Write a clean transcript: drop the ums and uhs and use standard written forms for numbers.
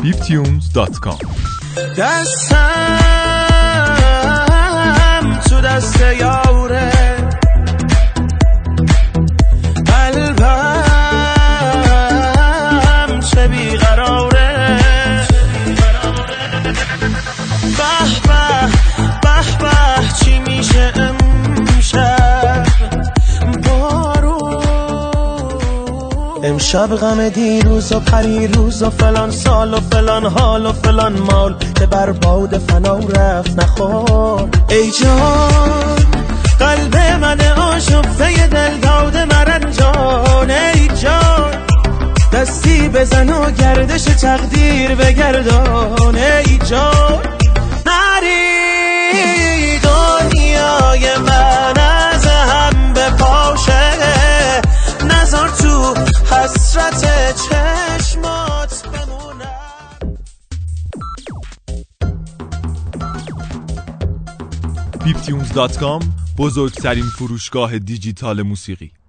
beeptunes.com. دستم تو دست یاره، قلبم چه بیقراره. به به به به چی میشه امشب بارون. امشب غم دیروز و پریروز و فلان سال و فلان حال و فلان مال که بر باد فنا رفت نخور. ای جان قلب من آشفته دل داده مرنجان. ای جان دستی بزن و گردش تقدیر بگردان. ای جان نری دنیای من از هم بپاشه، نذار تو حسرت چشمات بمونه. beeptunes.com، بزرگترین فروشگاه دیجیتال موسیقی.